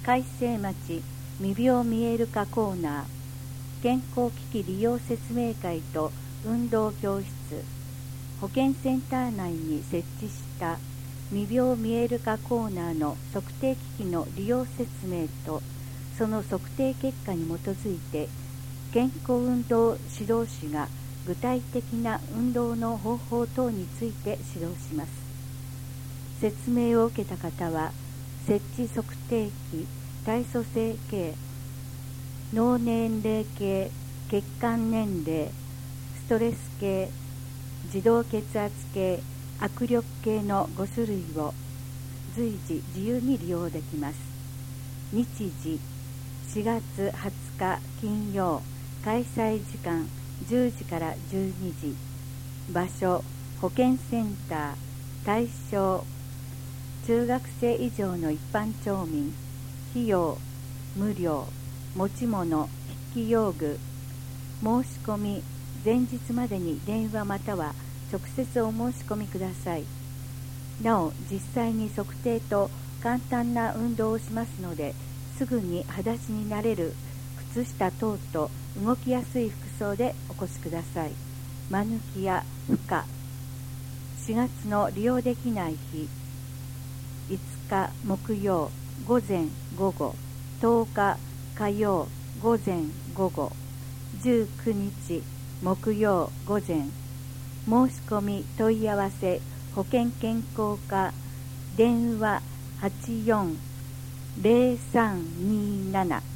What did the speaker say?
海星町未病見える化コーナー、健康機器利用説明会と運動教室、保健センター内に設置した未病見える化コーナーの測定機器の利用説明とその測定結果に基づいて健康運動指導士が具体的な運動の方法等について指導します。説明を受けた方は設置測定器、体組成計、脳年齢計、血管年齢、ストレス計、自動血圧計、握力計の5種類を随時自由に利用できます。日時4月20日金曜、開催時間10時から12時、場所保健センター、対象中学生以上の一般町民、費用無料、持ち物筆記用具、申し込み前日までに電話または直接お申し込みください。なお実際に測定と簡単な運動をしますので、すぐに裸足になれる靴下等と動きやすい服装でお越しください。間抜きや負荷、4月の利用できない日、5日木曜午前午後、10日火曜午前午後、19日木曜午前。申し込み問い合わせ保健健康課電話84-0327